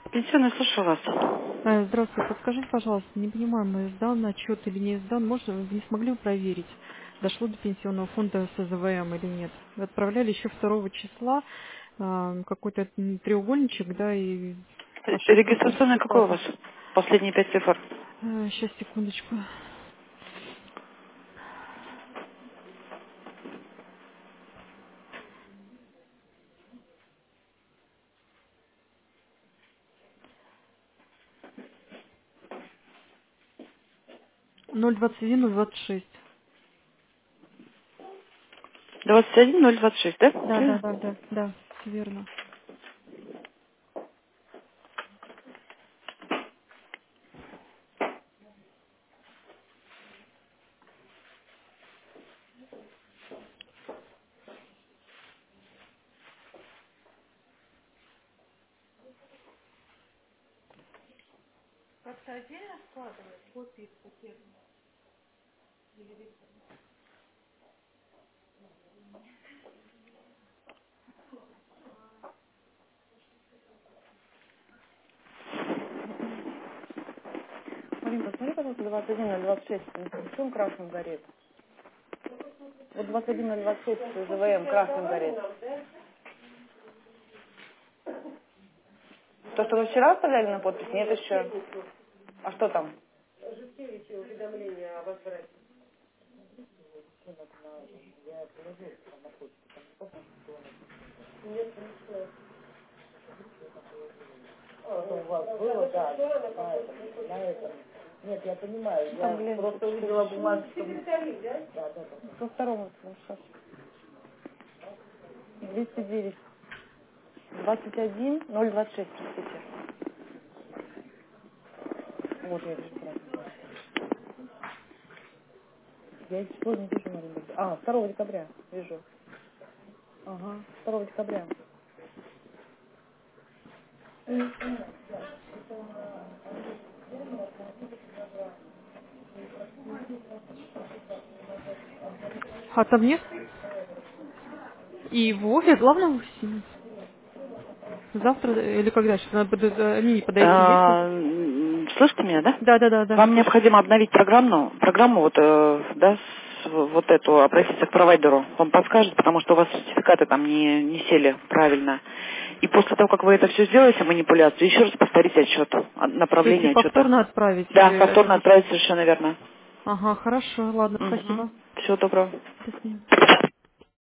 Пенсионный, слушаю вас. Здравствуйте, подскажите, пожалуйста, не понимаю, мы сдан отчет или не сдан, можно, вы не смогли бы проверить, дошло до пенсионного фонда СЗВМ или нет? Вы отправляли еще 2 числа какой-то треугольничек, да, и ошибка Регистрационный какой у сертификата. вас? Последние 5 цифр. Сейчас, секундочку. 021 026. 21026, да? Да, да, Правильно? да, да, да, все верно. Марин, посмотри, пожалуйста, 21026. Почему красным горит? Вот 21026 ЗВМ красным горит. То, что вы вчера оставляли на подпись, нет еще. А что там? У вас было, да, на этом. Нет, я понимаю, Там, я блин, просто тут увидела что? бумажку. Да, да, да. По второму, сейчас. 209. 21 026, простите. Вот я вижу красный. Я число не вижу, Марина. 2 декабря вижу. Ага, 2 декабря. А там нет? И в офис, главное в офисе. Завтра или когда? Сейчас надо они подойти, есть? Слышите меня, да? Да, да, да, да, Вам слушай. необходимо обновить программу вот, да, вот эту, обратиться к провайдеру. Он подскажет, потому что у вас сертификаты там не сели правильно. И после того, как вы это все сделаете, манипуляцию, еще раз повторите отчет, То есть и направление отчета. повторно отправить Да, повторно лист. отправить совершенно верно. Ага, хорошо, ладно, Угу. спасибо. Всего доброго. До свидания.